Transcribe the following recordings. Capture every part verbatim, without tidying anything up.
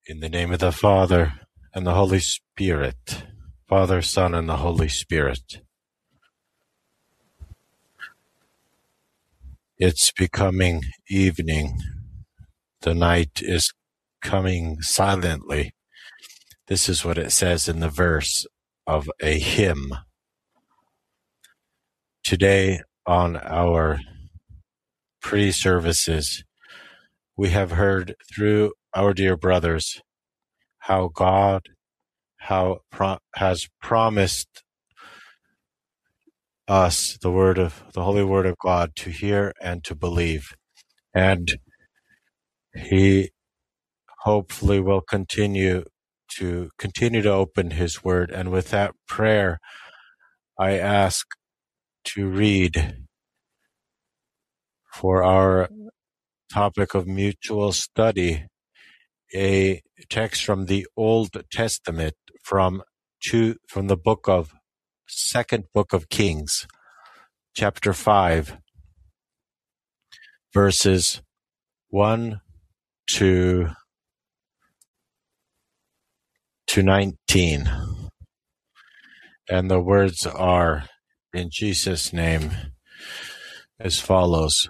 In the name of the Father, and the Holy Spirit. Father, Son, and the Holy Spirit. It's becoming evening. The night is coming silently. This is what it says in the verse of a hymn. Today, on our pre-services, we have heard through our dear brothers how God how pro- has promised us the word of the holy word of God to hear and to believe, and he hopefully will continue to continue to open his word. And with that prayer, I ask to read for our topic of mutual study a text from the Old Testament from two from the book of second book of Kings, chapter five, verses one to to nineteen. And the words are, in Jesus' name, as follows.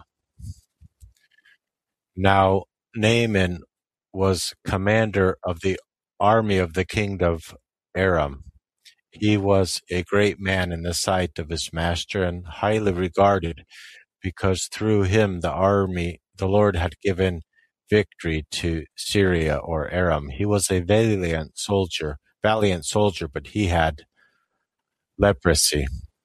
Now Naaman was commander of the army of the king of Aram. He was a great man in the sight of his master and highly regarded, because through him the army, the Lord had given victory to Syria or Aram. He was a valiant soldier, valiant soldier, but he had leprosy.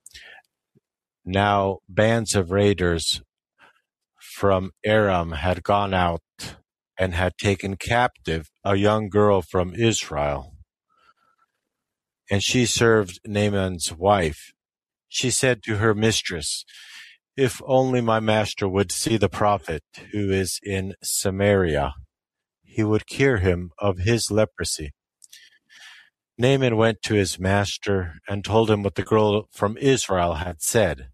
Now bands of raiders from Aram had gone out and had taken captive a young girl from Israel, and she served Naaman's wife. She said to her mistress, "If only my master would see the prophet who is in Samaria, he would cure him of his leprosy." Naaman went to his master and told him what the girl from Israel had said.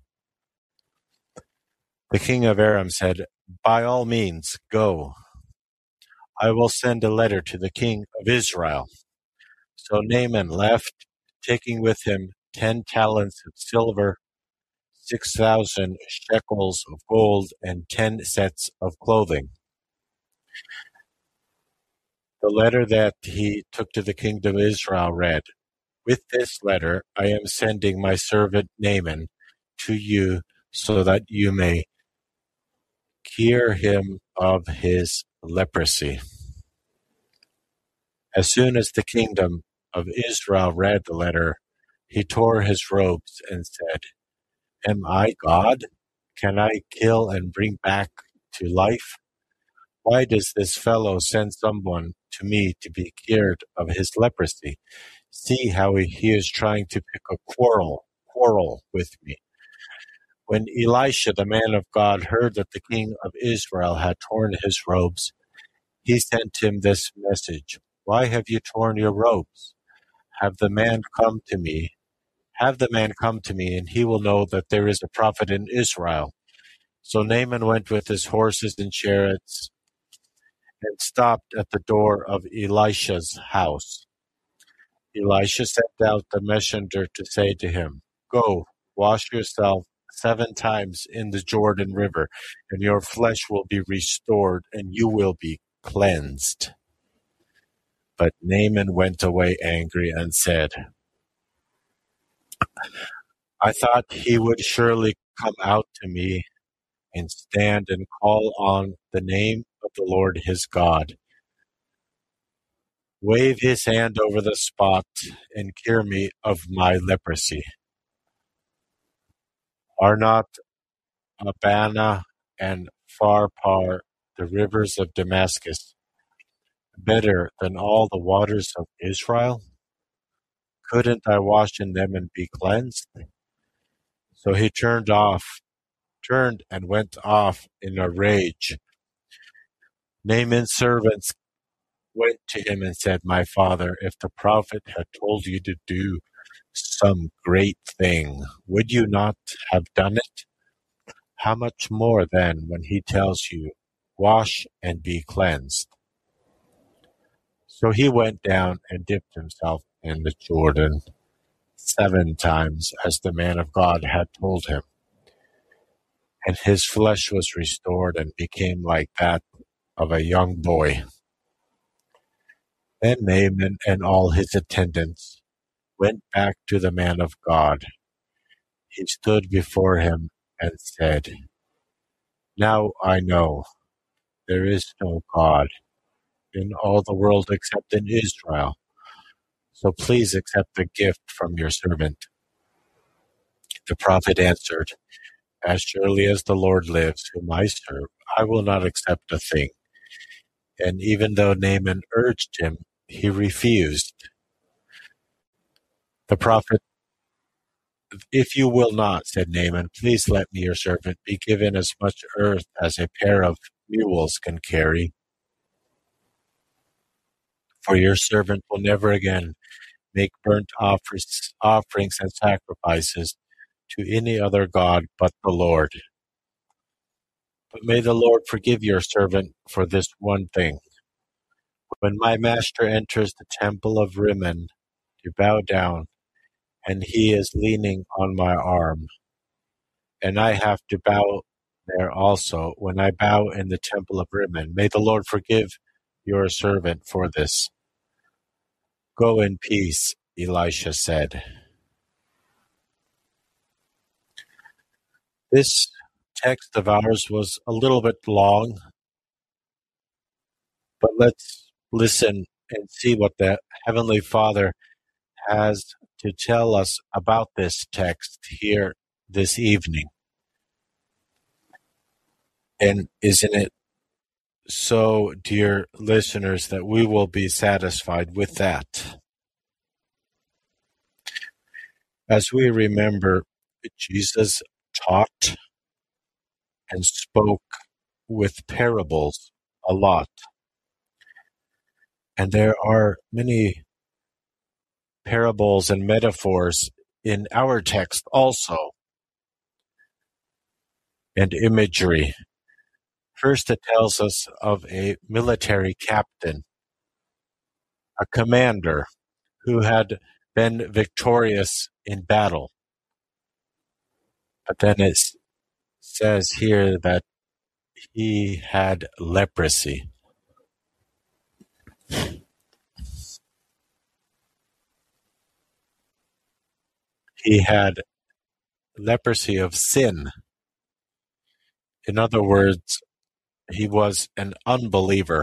The king of Aram said, "By all means, go. I will send a letter to the king of Israel." So Naaman left, taking with him ten talents of silver, six thousand shekels of gold, and ten sets of clothing. The letter that he took to the king of Israel read, "With this letter I am sending my servant Naaman to you so that you may cure him of his leprosy." As soon as the kingdom of Israel read the letter, he tore his robes and said, "Am I God? Can I kill and bring back to life? Why does this fellow send someone to me to be cured of his leprosy? See how he is trying to pick a quarrel, quarrel with me." When Elisha, the man of God, heard that the king of Israel had torn his robes, he sent him this message: "Why have you torn your robes? Have the man come to me. Have the man come to me, and he will know that there is a prophet in Israel." So Naaman went with his horses and chariots and stopped at the door of Elisha's house. Elisha sent out the messenger to say to him, "Go, wash yourself seven times in the Jordan River, and your flesh will be restored, and you will be cleansed." But Naaman went away angry and said, "I thought he would surely come out to me and stand and call on the name of the Lord his God, wave his hand over the spot, and cure me of my leprosy. Are not Abana and Pharpar, the rivers of Damascus, better than all the waters of Israel? Couldn't I wash in them and be cleansed?" So he turned off, turned and went off in a rage. Naaman's servants went to him and said, "My father, if the prophet had told you to do some great thing, would you not have done it? How much more then when he tells you, 'Wash and be cleansed'?" So he went down and dipped himself in the Jordan seven times, as the man of God had told him. And his flesh was restored and became like that of a young boy. Then Naaman and all his attendants went back to the man of God. He stood before him and said, "Now I know there is no God in all the world except in Israel. So please accept the gift from your servant." The prophet answered, "As surely as the Lord lives, whom I serve, I will not accept a thing." And even though Naaman urged him, he refused. The prophet, "If you will not," said Naaman, "please let me, your servant, be given as much earth as a pair of mules can carry. For your servant will never again make burnt offers, offerings and sacrifices to any other god but the Lord. But may the Lord forgive your servant for this one thing. When my master enters the temple of Rimmon to bow down, and he is leaning on my arm, and I have to bow there also when I bow in the temple of Rimmon, may the Lord forgive your servant for this." "Go in peace," Elisha said. This text of ours was a little bit long, but let's listen and see what the Heavenly Father has to tell us about this text here this evening. And isn't it so, dear listeners, that we will be satisfied with that? As we remember, Jesus taught and spoke with parables a lot. And there are many parables and metaphors in our text also, and imagery. First, it tells us of a military captain, a commander who had been victorious in battle. But then it says here that he had leprosy. He had leprosy of sin. In other words, he was an unbeliever.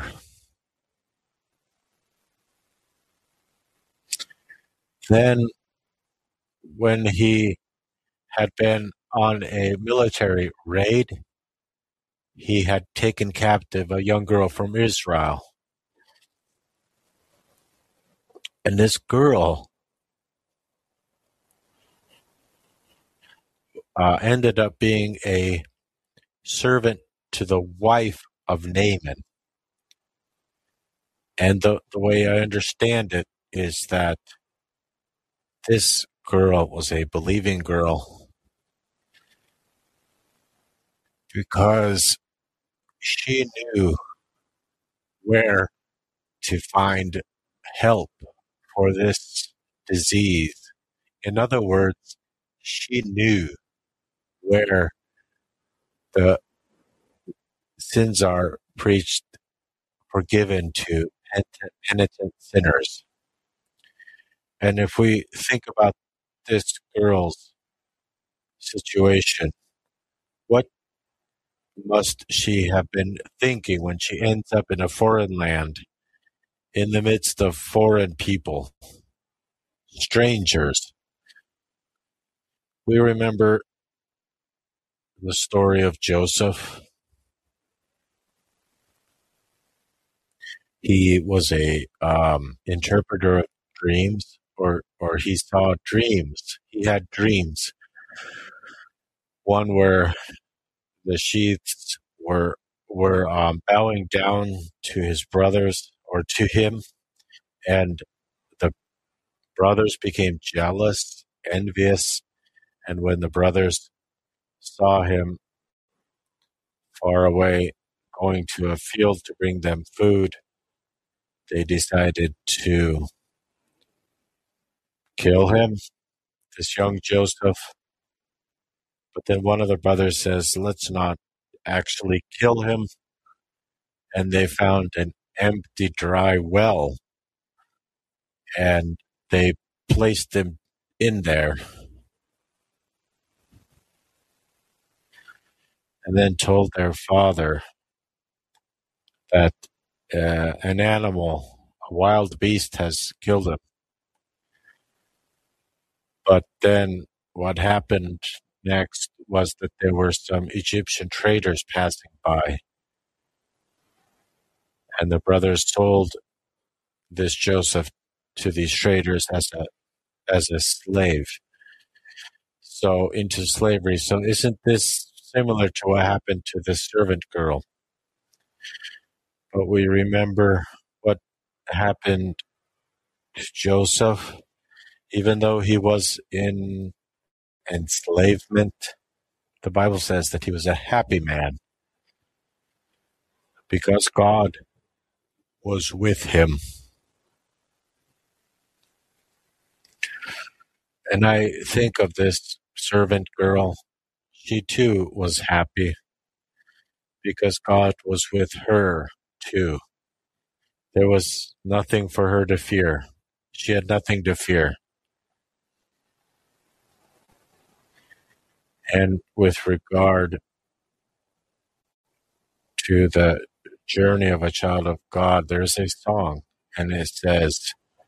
Then, when he had been on a military raid, he had taken captive a young girl from Israel. And this girl uh, ended up being a servant to the wife of Naaman. And the, the way I understand it is that this girl was a believing girl because she knew where to find help for this disease. In other words, she knew where the sins are preached, forgiven to penitent sinners. And if we think about this girl's situation, what must she have been thinking when she ends up in a foreign land, in the midst of foreign people, strangers? We remember the story of Joseph. He was a um, interpreter of dreams, or or he saw dreams. He had dreams. One where the sheaths were were um, bowing down to his brothers or to him, and the brothers became jealous, envious, and when the brothers saw him far away going to a field to bring them food, they decided to kill him, this young Joseph. But then one of the brothers says, let's not actually kill him. And they found an empty, dry well, and they placed him in there, and then told their father that uh, an animal, a wild beast, has killed him. But then what happened next was that there were some Egyptian traders passing by, and the brothers sold this Joseph to these traders as a as a slave, so into slavery. So isn't this similar to what happened to the servant girl? But we remember what happened to Joseph, even though he was in enslavement. The Bible says that he was a happy man because God was with him. And I think of this servant girl. She too was happy because God was with her too. There was nothing for her to fear. She had nothing to fear. And with regard to the journey of a child of God, there's a song, and it says,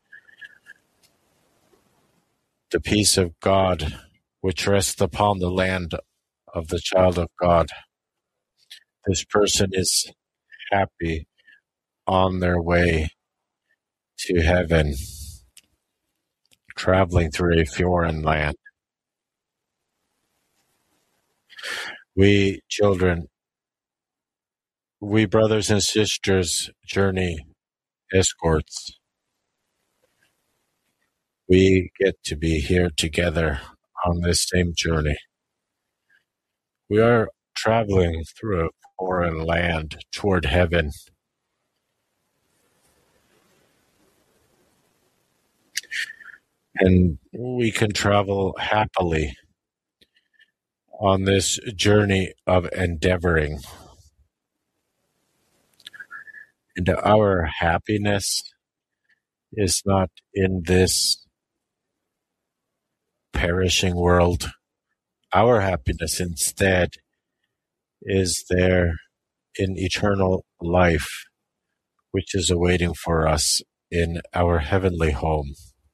the peace of God which rests upon the land of the child of God. This person is happy on their way to heaven, traveling through a foreign land. We children, we brothers and sisters, journey escorts. We get to be here together on this same journey. We are traveling through a foreign land toward heaven. And we can travel happily on this journey of endeavoring. And our happiness is not in this perishing world. Our happiness instead is there in eternal life, which is awaiting for us in our heavenly home.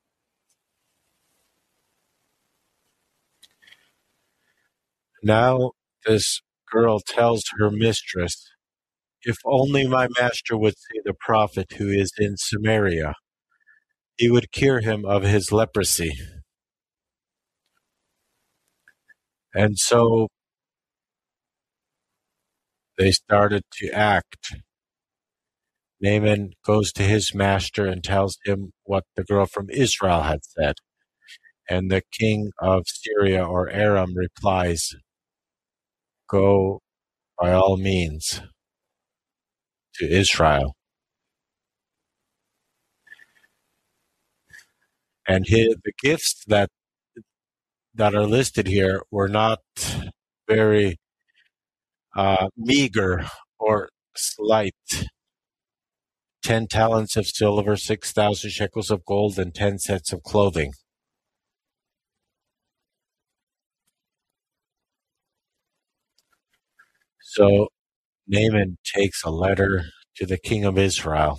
Now this girl tells her mistress, if only my master would see the prophet who is in Samaria, he would cure him of his leprosy. And so they started to act. Naaman goes to his master and tells him what the girl from Israel had said. And the king of Syria or Aram replies, go by all means to Israel. And his, the gifts that that are listed here were not very uh, meager or slight. Ten talents of silver, six thousand shekels of gold, and ten sets of clothing. So Naaman takes a letter to the king of Israel,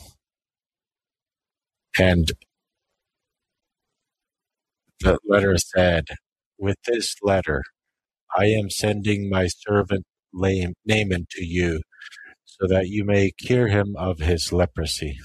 and the letter said, with this letter, I am sending my servant Naaman to you, so that you may cure him of his leprosy.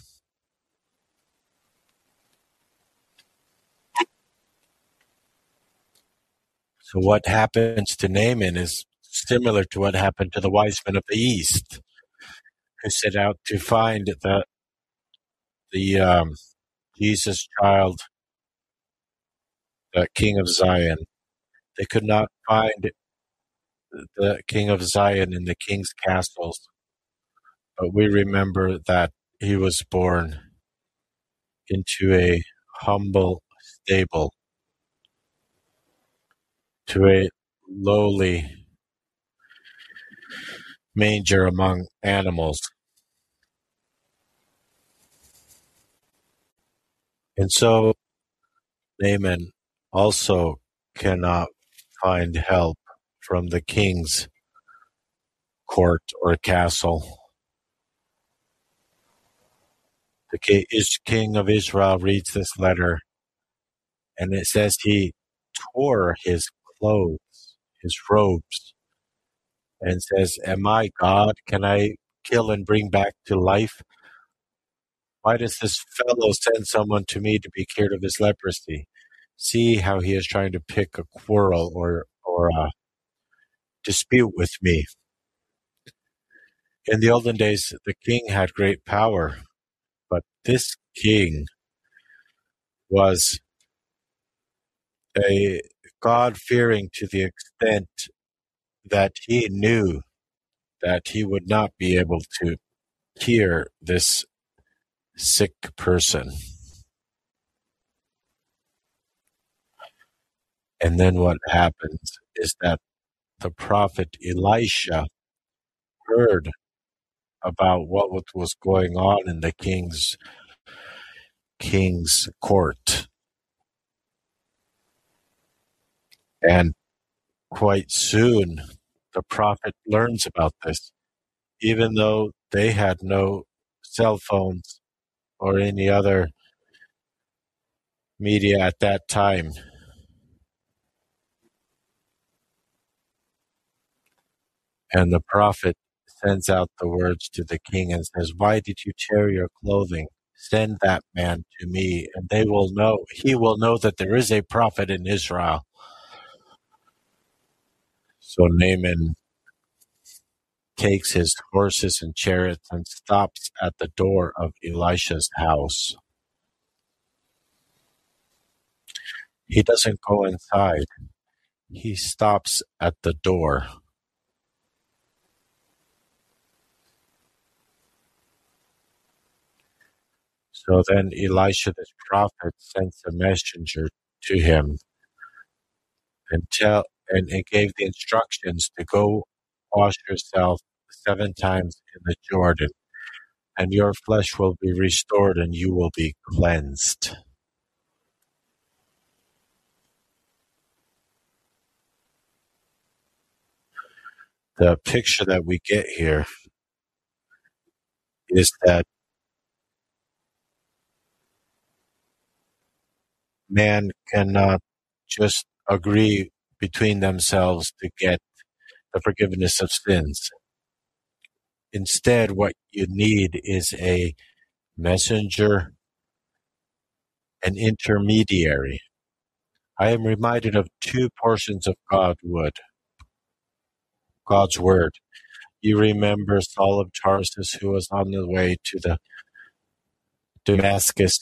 So what happens to Naaman is similar to what happened to the wise men of the East, who set out to find the the um, Jesus child, the King of Zion. They could not find the King of Zion in the king's castles, but we remember that he was born into a humble stable, to a lowly manger among animals. And so Naaman also cannot find help from the king's court or castle. The king of Israel reads this letter, and it says he tore his clothes, his robes, and says, "Am I God? Can I kill and bring back to life? Why does this fellow send someone to me to be cured of his leprosy?" See how he is trying to pick a quarrel or or a dispute with me. In the olden days, the king had great power, but this king was a God-fearing to the extent that he knew that he would not be able to cure this sick person. And then what happens is that the prophet Elisha heard about what was going on in the king's king's court. And quite soon, the prophet learns about this, even though they had no cell phones or any other media at that time. And the prophet sends out the words to the king and says, "Why did you tear your clothing? Send that man to me, and they will know, he will know that there is a prophet in Israel." So Naaman takes his horses and chariots and stops at the door of Elisha's house. He doesn't go inside. He stops at the door. So then Elisha, this prophet, sends a messenger to him and tell and, and gave the instructions to go wash yourself seven times in the Jordan, and your flesh will be restored and you will be cleansed. The picture that we get here is that man cannot just agree between themselves to get the forgiveness of sins. Instead, what you need is a messenger, an intermediary. I am reminded of two portions of God's word. God's word. You remember Saul of Tarsus, who was on the way to the Damascus.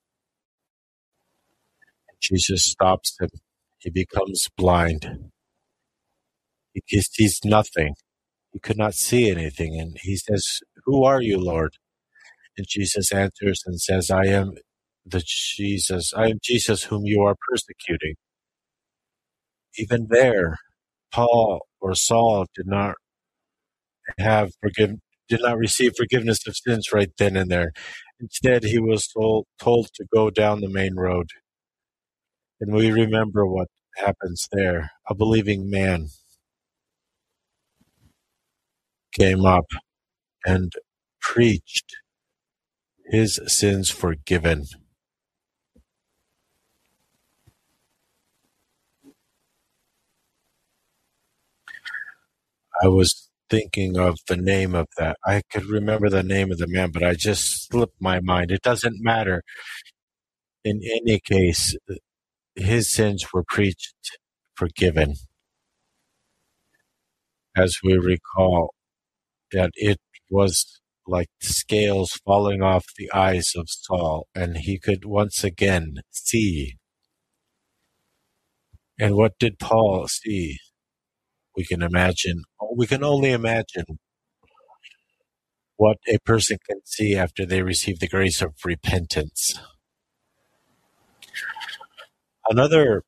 Jesus stops him. He becomes blind. He sees nothing. He could not see anything. And he says, "Who are you, Lord?" And Jesus answers and says, I am the Jesus. I am Jesus whom you are persecuting. Even there, Paul or Saul did not have forgive, did not receive forgiveness of sins right then and there. Instead, he was told, told to go down the main road. And we remember what happens there. A believing man came up and preached his sins forgiven. I was thinking of the name of that. I could remember the name of the man, but I just slipped my mind. It doesn't matter. In any case, his sins were preached forgiven. As we recall, that it was like scales falling off the eyes of Saul, and he could once again see. And what did Paul see? We can imagine, we can only imagine what a person can see after they receive the grace of repentance. Another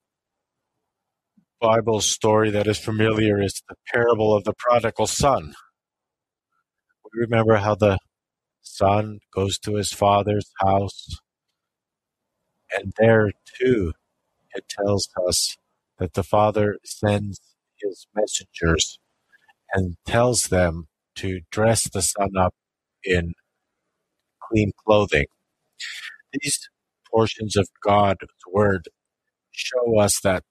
Bible story that is familiar is the parable of the prodigal son. We remember how the son goes to his father's house, and there too it tells us that the father sends his messengers and tells them to dress the son up in clean clothing. These portions of God's word show us that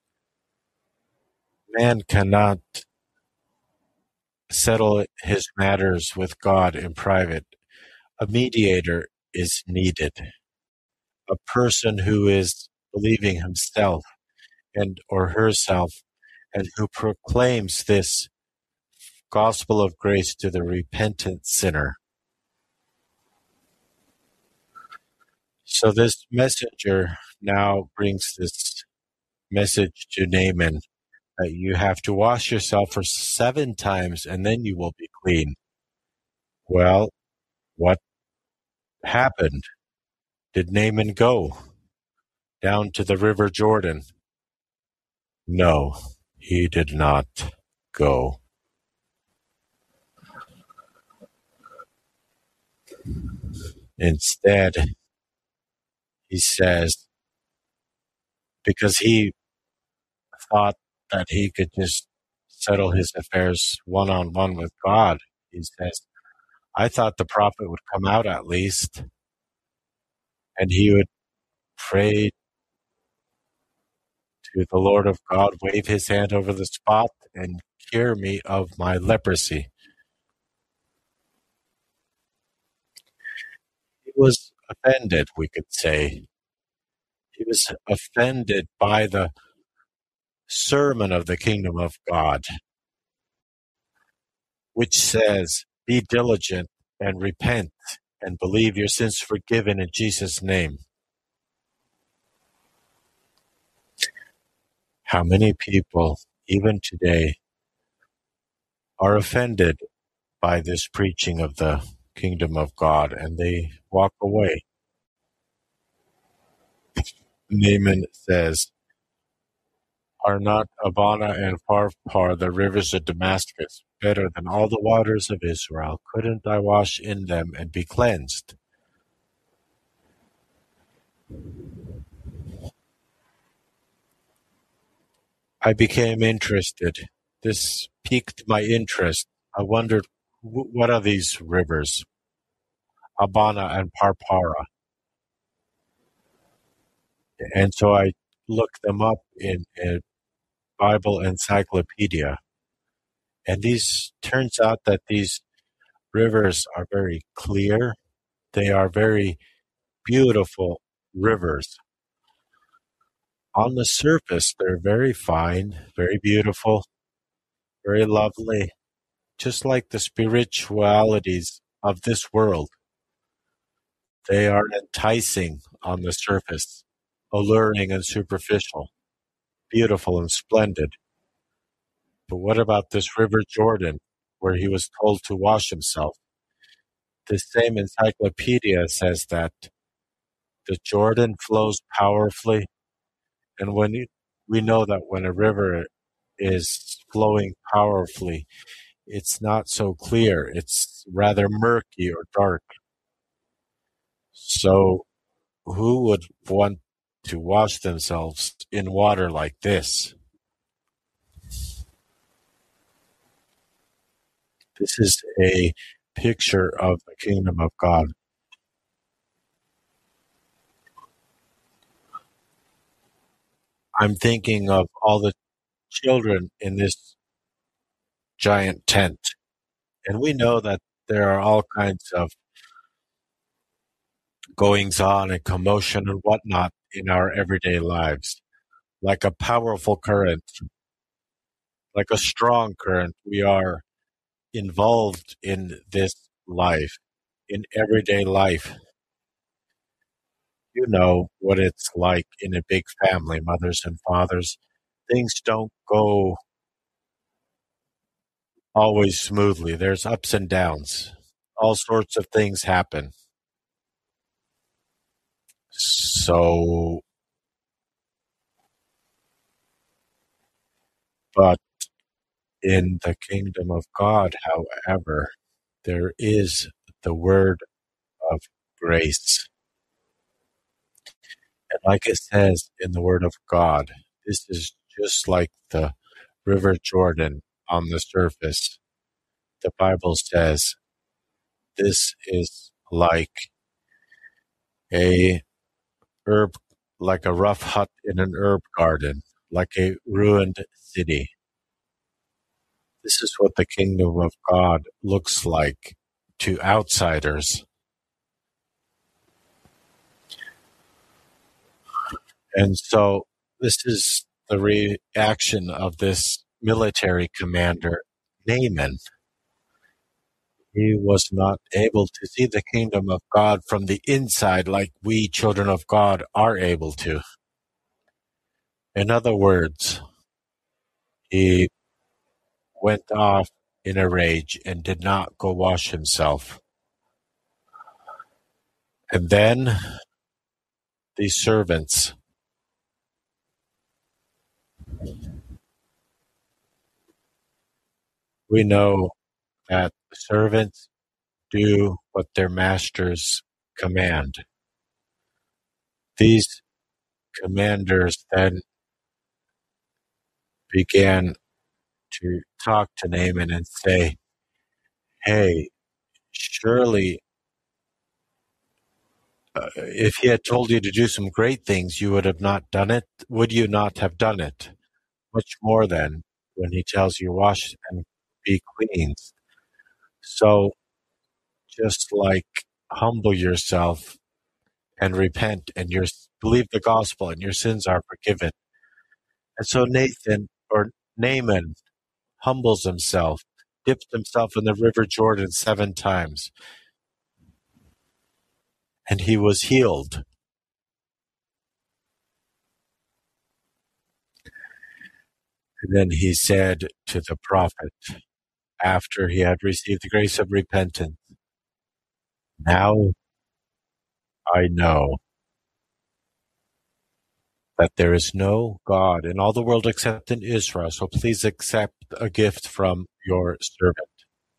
man cannot settle his matters with God in private. A mediator is needed, a person who is believing himself and or herself and who proclaims this gospel of grace to the repentant sinner. So this messenger now brings this message to Naaman that you have to wash yourself for seven times and then you will be clean. Well, what happened? Did Naaman go down to the river Jordan? No, he did not go. Instead, he says, because he thought that he could just settle his affairs one-on-one with God, he says, I thought the prophet would come out at least, and he would pray to the Lord of God, wave his hand over the spot, and cure me of my leprosy. He was offended, we could say. He was offended by the sermon of the kingdom of God, which says, be diligent and repent and believe your sins forgiven in Jesus' name. How many people, even today, are offended by this preaching of the kingdom of God, and they walk away. Naaman says, are not Abana and Pharpar, the rivers of Damascus, better than all the waters of Israel? Couldn't I wash in them and be cleansed? I became interested. This piqued my interest. I wondered, what are these rivers? Abana and Pharpar. And so I looked them up in a Bible encyclopedia. And these turns out that these rivers are very clear. They are very beautiful rivers. On the surface, they're very fine, very beautiful, very lovely, just like the spiritualities of this world. They are enticing on the surface, alluring and superficial, beautiful and splendid. But what about this river Jordan, where he was told to wash himself? This same encyclopedia says that the Jordan flows powerfully, and when you, we know that when a river is flowing powerfully, it's not so clear. It's rather murky or dark. So who would want to wash themselves in water like this? This is a picture of the kingdom of God. I'm thinking of all the children in this giant tent. And we know that there are all kinds of goings on and commotion and whatnot in our everyday lives. Like a powerful current, like a strong current, we are involved in this life, in everyday life. You know what it's like in a big family, mothers and fathers. Things don't go always smoothly. There's ups and downs. All sorts of things happen. So But in the kingdom of God, however, there is the word of grace. And like it says in the word of God, this is just like the River Jordan on the surface. The Bible says this is like a herb, like a rough hut in an herb garden, like a ruined city. This is what the kingdom of God looks like to outsiders. And so this is the reaction of this military commander, Naaman. He was not able to see the kingdom of God from the inside like we children of God are able to. In other words, he went off in a rage and did not go wash himself. And then these servants, we know that servants do what their masters command. These commanders then began to talk to Naaman and say, hey, surely uh, if he had told you to do some great things, you would have not done it. Would you not have done it? Much more than when he tells you wash and be clean. So just like humble yourself and repent and your believe the gospel and your sins are forgiven. And so Nathan or Naaman humbles himself, dips himself in the river Jordan seven times, and he was healed. And then he said to the prophet, after he had received the grace of repentance, now I know that there is no God in all the world except in Israel, so please accept a gift from your servant.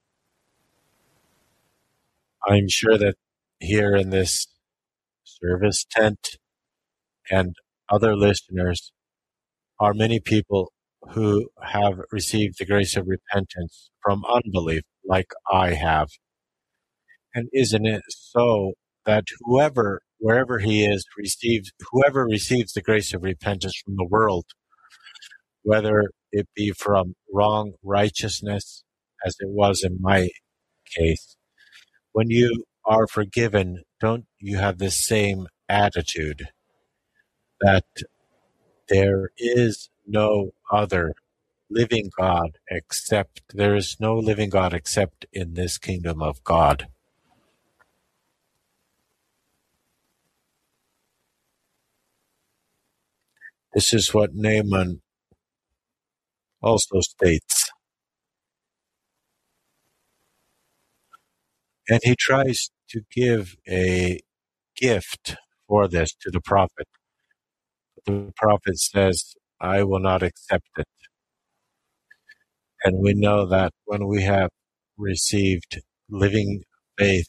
I'm sure that here in this service tent and other listeners are many people who have received the grace of repentance from unbelief, like I have. And isn't it so that whoever, wherever he is, receives, whoever receives the grace of repentance from the world, whether it be from wrong righteousness, as it was in my case, when you are forgiven, don't you have this same attitude that there is no other living God except, there is no living God except in this kingdom of God? This is what Naaman also states. And he tries to give a gift for this to the prophet. The prophet says, I will not accept it. And we know that when we have received living faith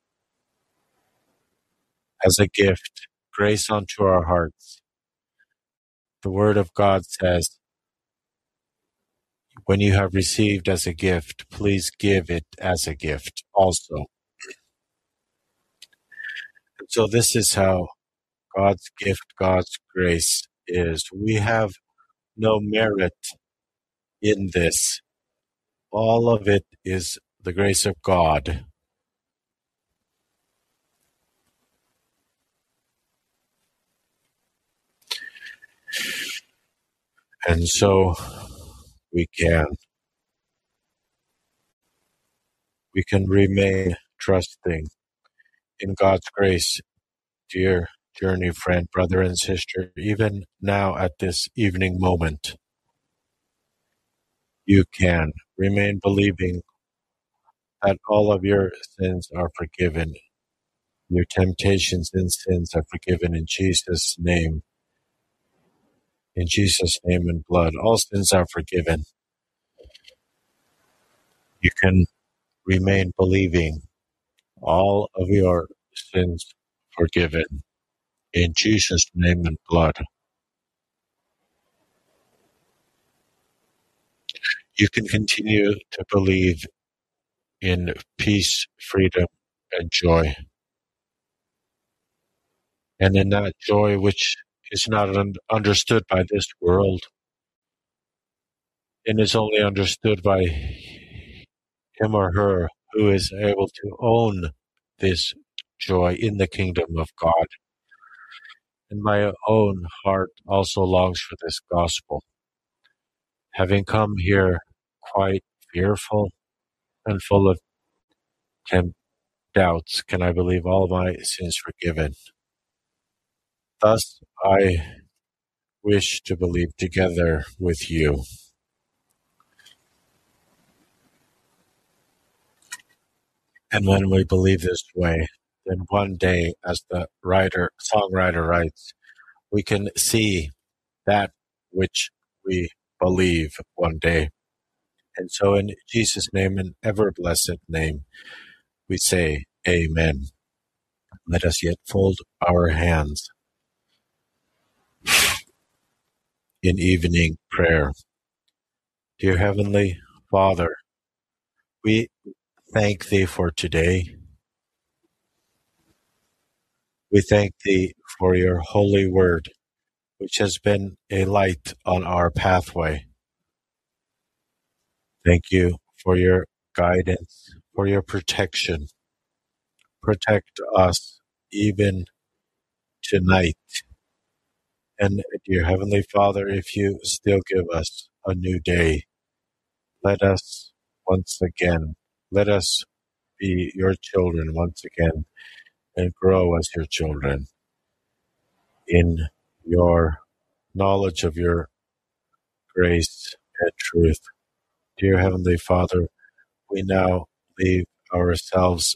as a gift, grace unto our hearts, the word of God says, when you have received as a gift, please give it as a gift also. And so this is how God's gift, God's grace is. We have no merit in this. All of it is the grace of God. And so we can we can remain trusting in God's grace, dear journey friend, brother and sister, even now at this evening moment. You can remain believing that all of your sins are forgiven. Your temptations and sins are forgiven in Jesus' name. In Jesus' name and blood, all sins are forgiven. You can remain believing, all of your sins forgiven. In Jesus' name and blood. You can continue to believe in peace, freedom, and joy. And in that joy which is not un- understood by this world and is only understood by him or her who is able to own this joy in the kingdom of God. And my own heart also longs for this gospel. Having come here quite fearful and full of temp- doubts, can I believe all my sins forgiven? Thus, I wish to believe together with you. And when we believe this way, then one day, as the writer, songwriter writes, we can see that which we believe one day. And so in Jesus' name and ever blessed name, we say, Amen. Let us yet fold our hands in evening prayer. Dear Heavenly Father, we thank Thee for today. We thank Thee for your holy word, which has been a light on our pathway. Thank you for your guidance, for your protection. Protect us even tonight. And dear Heavenly Father, if you still give us a new day, let us once again, let us be your children once again and grow as your children in your knowledge of your grace and truth. Dear Heavenly Father, we now leave ourselves,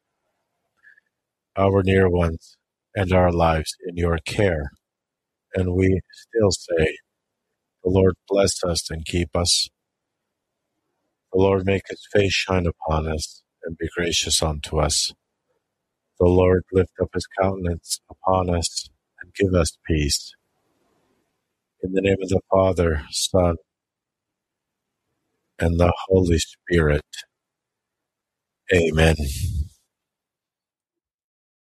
our near ones, and our lives in your care. And we still say, the Lord bless us and keep us. The Lord make his face shine upon us and be gracious unto us. The Lord lift up his countenance upon us and give us peace. In the name of the Father, Son, and the Holy Spirit. Amen.